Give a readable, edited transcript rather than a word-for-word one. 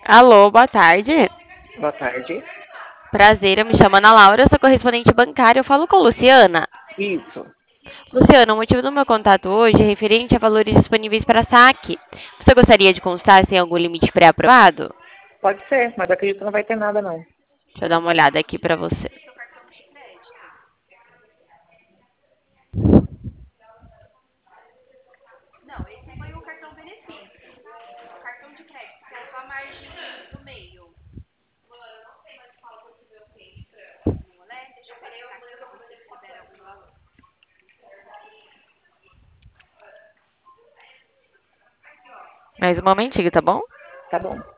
Alô, boa tarde. Boa tarde. Prazer, eu me chamo Ana Laura, eu sou correspondente bancária. Eu falo com a Luciana. Isso. Luciana, o motivo do meu contato hoje é referente a valores disponíveis para saque. Você gostaria de consultar se tem algum limite pré-aprovado? Pode ser, mas acredito que não vai ter nada, não. Deixa eu dar uma olhada aqui para você. Mais um momentinho, tá bom? Tá bom.